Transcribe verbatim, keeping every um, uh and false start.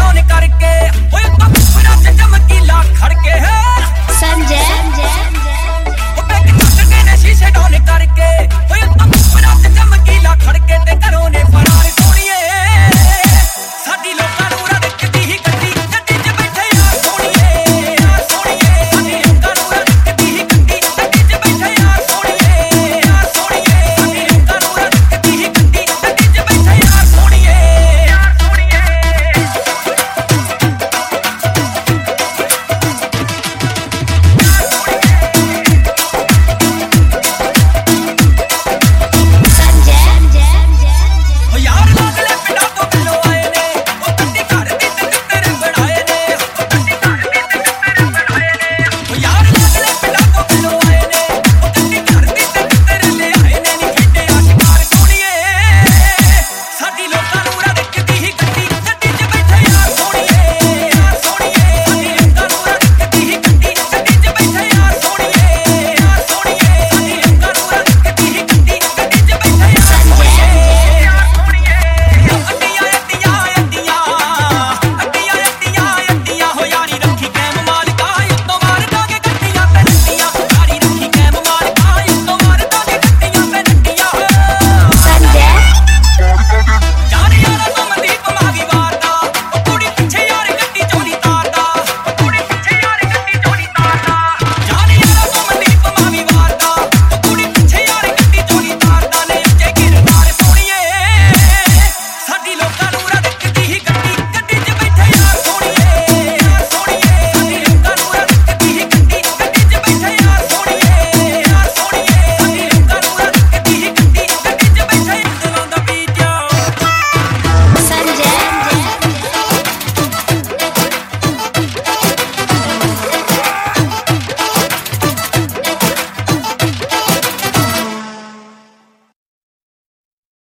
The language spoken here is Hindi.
डाउन करके ओए कपड़ा च चमकीला खड़के है संजय ओए टक के ने शीशे डाउन करके ओए कपड़ा च चमकीला खड़के ते घरों ने